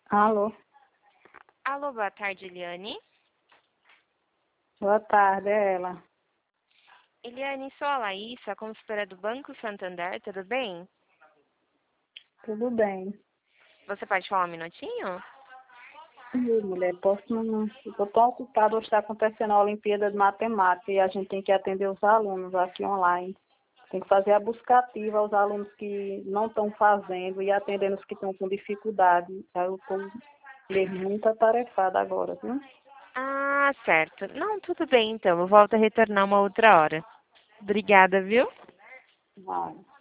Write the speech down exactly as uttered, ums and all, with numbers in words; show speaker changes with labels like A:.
A: Alô,
B: Alô, boa tarde, Eliane.
A: boa tarde, é ela.
B: Eliane, sou a Laísa, consultora do Banco Santander, tudo bem?
A: Tudo bem?
B: Você pode falar um minutinho?
A: Ih, mulher, posso não. Estou tão ocupada, hoje está acontecendo a Olimpíada de Matemática e a gente tem que atender os alunos aqui online. Tem que fazer a busca ativa aos alunos que não estão fazendo e atendendo os que estão com dificuldade. Aí eu estou muito atarefada agora, viu?
B: Ah, certo. Não, tudo bem então. Eu volto a retornar uma outra hora. Obrigada, viu?
A: Vai.